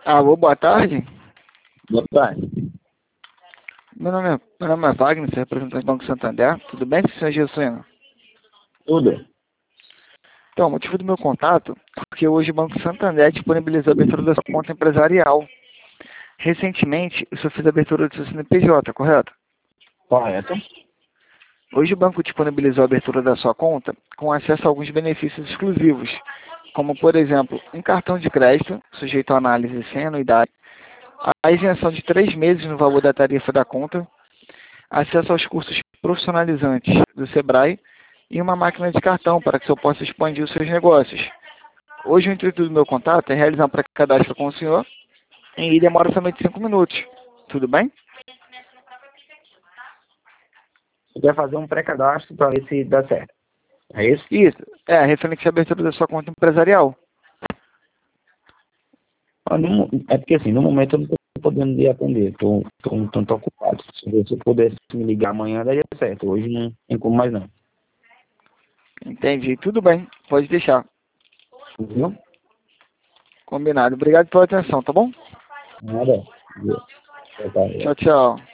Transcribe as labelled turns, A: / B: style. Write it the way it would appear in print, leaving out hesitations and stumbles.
A: Alô, boa tarde.
B: Boa tarde.
A: Meu nome é Wagner, sou representante do Banco Santander. Tudo bem, senhor Gilson?
B: Tudo?
A: Então, o motivo do meu contato é porque hoje o Banco Santander disponibilizou a abertura da sua conta empresarial. Recentemente, o senhor fez a abertura do seu CNPJ, correto?
B: Correto.
A: Hoje o banco disponibilizou a abertura da sua conta com acesso a alguns benefícios exclusivos, como, por exemplo, um cartão de crédito, sujeito a análise sem anuidade, a isenção de 3 meses no valor da tarifa da conta, acesso aos cursos profissionalizantes do Sebrae e uma máquina de cartão para que o senhor possa expandir os seus negócios. Hoje o intuito do meu contato é realizar um pré-cadastro com o senhor e demora somente 5 minutos. Tudo bem?
B: Você quer fazer um pré-cadastro para ver se dá certo. É isso?
A: Isso. É, referente à abertura da sua conta empresarial.
B: É porque assim, no momento eu não estou podendo lhe atender. Estou um tanto ocupado. Se você pudesse me ligar amanhã, daria certo. Hoje não tem como mais não.
A: Entendi. Tudo bem. Pode deixar.
B: Viu?
A: Combinado. Obrigado pela atenção, tá bom?
B: Nada. Boa tarde.
A: Tchau, tchau.